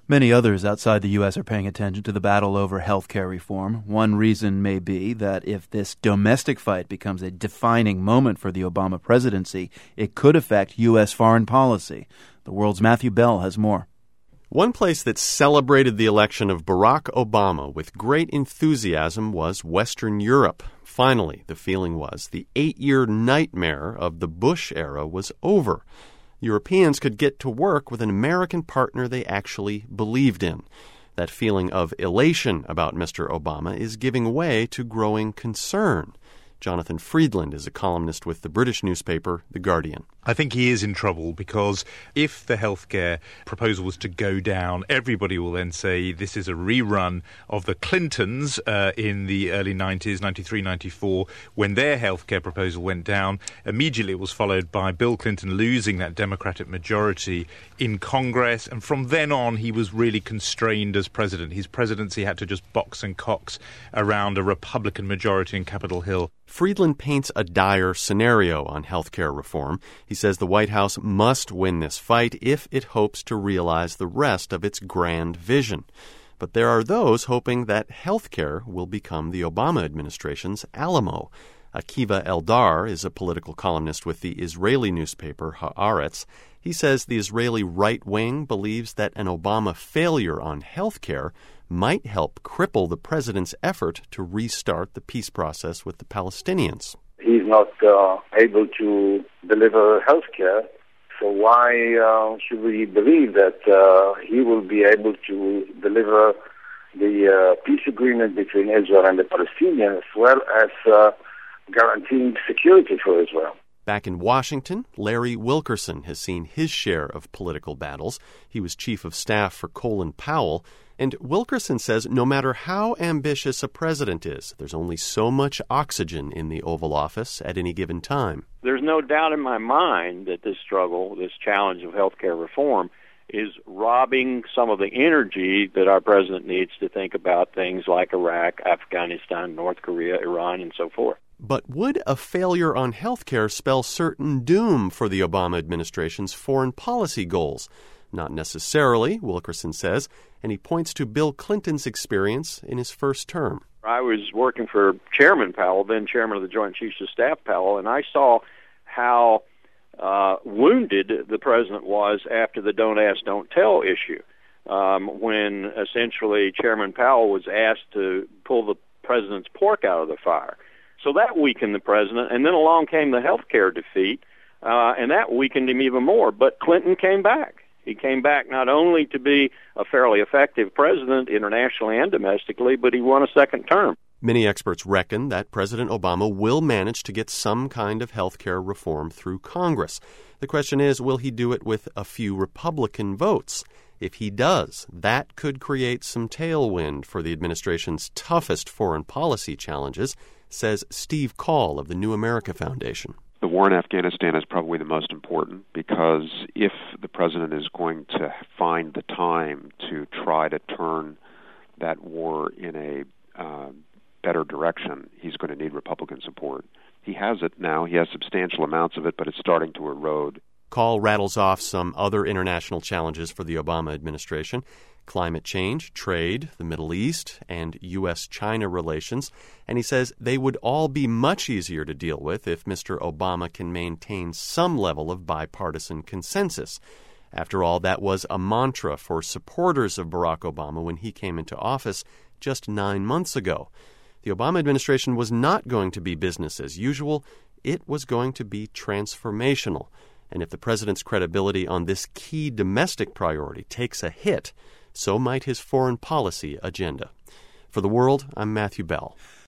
Many others outside the U.S. are paying attention to the battle over health care reform. One reason may be that if this domestic fight becomes a defining moment for the Obama presidency, it could affect U.S. foreign policy. The World's Matthew Bell has more. One place that celebrated the election of Barack Obama with great enthusiasm was Western Europe. Finally, the feeling was the 8-year nightmare of the Bush era was over. Europeans could get to work with an American partner they actually believed in. That feeling of elation about Mr. Obama is giving way to growing concern. Jonathan Freedland is a columnist with the British newspaper The Guardian. I think he is in trouble because if the healthcare proposal was to go down, everybody will then say this is a rerun of the Clintons in the early 90s, 93, 94, when their healthcare proposal went down. Immediately it was followed by Bill Clinton losing that Democratic majority in Congress, and from then on he was really constrained as president. His presidency had to just box and cox around a Republican majority in Capitol Hill. Freedland paints a dire scenario on healthcare reform. He says the White House must win this fight if it hopes to realize the rest of its grand vision. But there are those hoping that healthcare will become the Obama administration's Alamo. Akiva Eldar is a political columnist with the Israeli newspaper Haaretz. He says the Israeli right wing believes that an Obama failure on healthcare might help cripple the president's effort to restart the peace process with the Palestinians. He's not able to deliver health care, so why should we believe that he will be able to deliver the peace agreement between Israel and the Palestinians, as well as guaranteeing security for Israel? Back in Washington, Larry Wilkerson has seen his share of political battles. He was chief of staff for Colin Powell. And Wilkerson says no matter how ambitious a president is, there's only so much oxygen in the Oval Office at any given time. There's no doubt in my mind that this struggle, this challenge of health care reform, is robbing some of the energy that our president needs to think about things like Iraq, Afghanistan, North Korea, Iran, and so forth. But would a failure on health care spell certain doom for the Obama administration's foreign policy goals? Not necessarily, Wilkerson says, and he points to Bill Clinton's experience in his first term. I was working for Chairman Powell, then chairman of the Joint Chiefs of Staff Powell, and I saw how wounded the president was after the don't ask, don't tell issue, when essentially Chairman Powell was asked to pull the president's pork out of the fire. So that weakened the president, and then along came the health care defeat, and that weakened him even more. But Clinton came back. He came back not only to be a fairly effective president internationally and domestically, but he won a second term. Many experts reckon that President Obama will manage to get some kind of health care reform through Congress. The question is, will he do it with a few Republican votes? If he does, that could create some tailwind for the administration's toughest foreign policy challenges, says Steve Call of the New America Foundation. The war in Afghanistan is probably the most important because if the president is going to find the time to try to turn that war in a better direction, he's going to need Republican support. He has it now. He has substantial amounts of it, but it's starting to erode. Call rattles off some other international challenges for the Obama administration: climate change, trade, the Middle East, and U.S.-China relations. And he says they would all be much easier to deal with if Mr. Obama can maintain some level of bipartisan consensus. After all, that was a mantra for supporters of Barack Obama when he came into office just 9 months ago. The Obama administration was not going to be business as usual. It was going to be transformational. And if the president's credibility on this key domestic priority takes a hit, so might his foreign policy agenda. For The World, I'm Matthew Bell.